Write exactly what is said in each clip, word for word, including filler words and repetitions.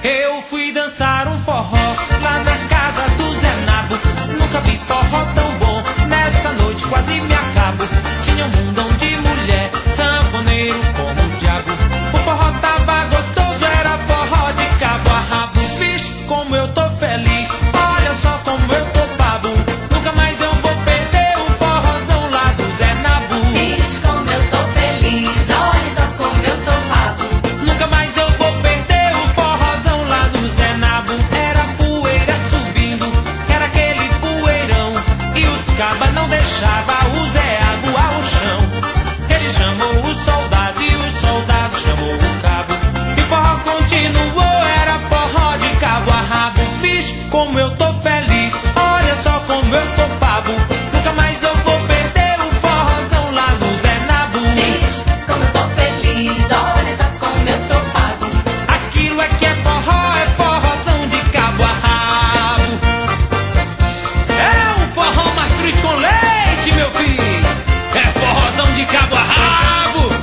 Eu fui dançar um forró lá na casa do Zé Nabo. Nunca vi forró tão bom, nessa noite quase me acabo. Tinha um mundão de mulher, sanfoneiro como o diabo. O forró tava gostoso, era forró de cabo a rabo. Vixe, como eu tô feliz, olha só como eu tô babo. Nunca mais eu vou perder o forrozão lá do Zé Nabo. Vixe, como eu tô feliz, olha só como eu tô babo. Nunca mais eu vou perder o forrozão lá do Zé Nabo. Era poeira subindo, era aquele poeirão, e os cabas não deixava o Zé aguar o chão. Ele chamou o soldado e o soldado chamou o cabo, e o forró continuou, era forró de cabo a rabo. Vixe, como eu tô feliz, olha só como eu tô babo. Nunca mais eu vou perder o forrozão lá do Zé Nabo. Vixe, como eu tô feliz, olha só como eu tô babo. Aquilo é que é forró, é forrozão de cabo a rabo. É um forró mastruz com leite, meu filho. É forrozão de cabo a rabo.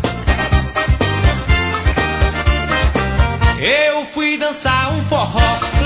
Eu fui dançar um forró